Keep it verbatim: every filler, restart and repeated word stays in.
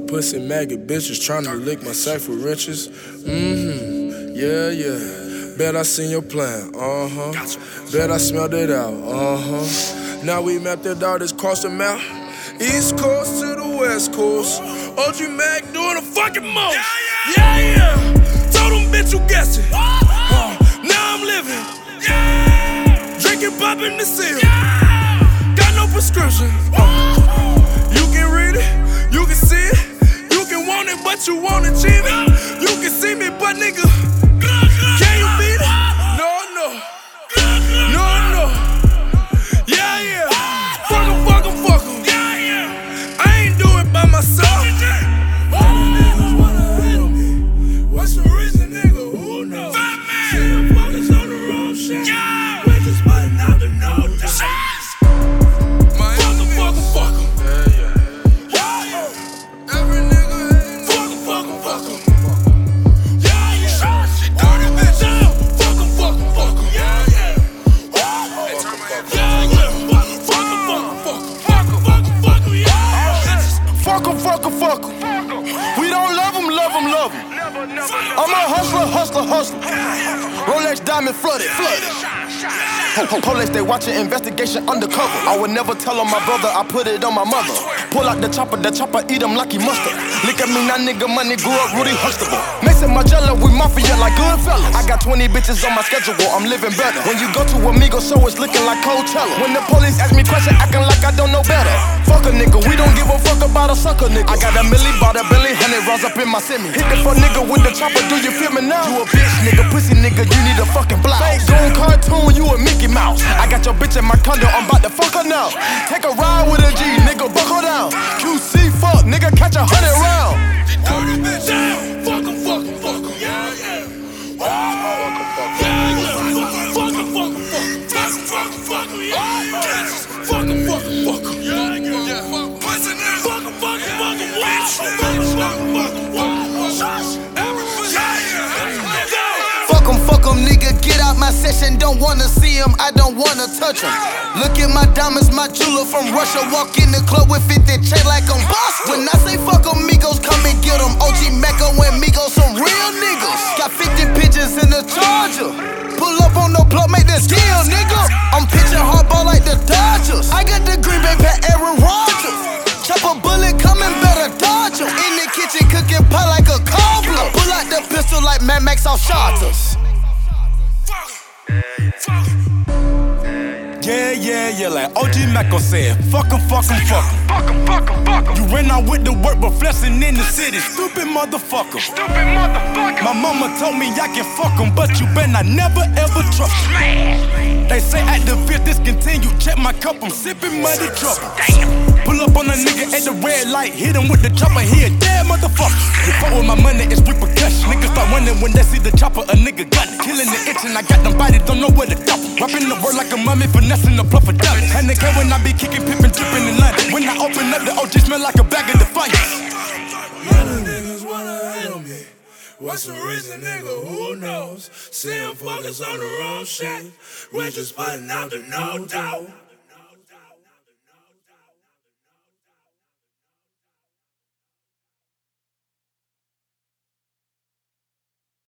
pussy maggot bitches tryna lick my sack for riches. Mm-hmm, yeah, yeah. Bet I seen your plan, uh-huh. Bet I smelled it out, uh-huh. Now we mapped it out, it's crossed the map. East Coast to the West Coast. O G Mac doing the fucking most. Yeah, yeah. Told them, bitch, you guessed it. Uh, now I'm living. Drinking, popping the seal. Got no prescription. Uh, you can read it, you can see it. You can want it, but you won't achieve it. You can see me, but nigga, can you beat it? No, no. No, no. Yeah, yeah. Fuck em, fuck em, fuck em. I ain't do it by myself. Niggas wanna hate on me. What's the reason, nigga? Who knows? Still focus on the wrong shit. We're just putting out the no doubt. Fuck em, fuck em, fuck em. Yeah, yeah. Every nigga hating. Fuck em, fuck em, fuck em. Yeah, yeah. She dirty bitch. Fuck em, fuck em, fuck em. Yeah, yeah. Yeah, yeah. Fuck em, fuck em, fuck em, fuck em. Fuck em, fuck em, fuck em. Yeah. Fuck em, fuck em, fuck em. We don't love em, love em, love em. I'm a hustler, hustler, hustler. Rolex diamond flooded, flooded. Police, they watching investigation undercover. I would never tell on my brother, I put it on my mother. Pull out the chopper, the chopper eat him like he mustard. Look at me now, nigga, money grew up Rudy Huxtable. Mason Margiela, we mafia like Goodfellas. I got twenty bitches on my schedule, I'm living better. When you go to Amigo show, it's looking like Coachella. When the police ask me questions, acting like I don't know better. Fuck a nigga, we don't give a fuck about a sucker nigga. I got a milli, bought a Billy, hundred rounds up in my semi. Hit the fuck nigga with the chopper, do you feel me now? You a bitch nigga, pussy nigga, you need a fucking blouse. Gone cartoon, you a Mickey Mouse. I got your bitch in my condo, I'm about to fuck her now. Take a ride with a G, nigga, buckle down. Q C fuck, nigga, catch a hundred round. Dirty bitch, down. Fuck em, fuck em, fuck em. Yeah, yeah. Yeah, yeah. Fuck em, fuck em, fuck em. Fuck em, fuck em, fuck em. Yeah. Fuck em, fuck em, fuck em. Yeah, yeah. Fuck em, fuck em, fuck em. Fuck em, fuck em, fuck em. Fuck em, fuck em, nigga, get out my session. Don't wanna see him, I don't wanna touch him. Look at my diamonds, my jeweler from Russia. Walk in the club with fifty chain like I'm boss. When I say fuck em, Migos, come and get em. O G Mecca and Migos, some real niggas. Got fifty bitches in the Charger. Pull up on the plug, make the deal, nigga. I'm pitching hardball like the Dodgers. I got the Green Bay Pat Aaron Rodgers. Chop a bullet, coming better dodge em. In the kitchen, cooking pie like a cobbler. Pull out the pistol like Mad Max off Charters. Yeah, yeah, yeah, like O G Maco said, fuck em, fuck em, fuck em. Fuck em, fuck em, fuck em. You ran out with the work, but flexing in the city. Stupid motherfucker. Stupid motherfucker. My mama told me I can fuck em, but you better not never ever trust em. They say at the fifth discontinue, check my cup, I'm sipping muddy trouble. Pull up on a nigga at the red light, hit him with the chopper, he a dead motherfucker. You fuck with my money, it's repercussion. Niggas start running when they see the chopper, a nigga gun it. Killing the itch and I got them bodies, don't know where to dump em. Rapping the word like a mummy, finessing the bluff of diamonds. And they care when I be kicking, pippin', drippin' in London. When I open up, the O G smell like a bag of defiance. Other niggas wanna hate on me. What's the reason, nigga? Who knows? Still focus on the wrong shit. We're just putting out the no doubt.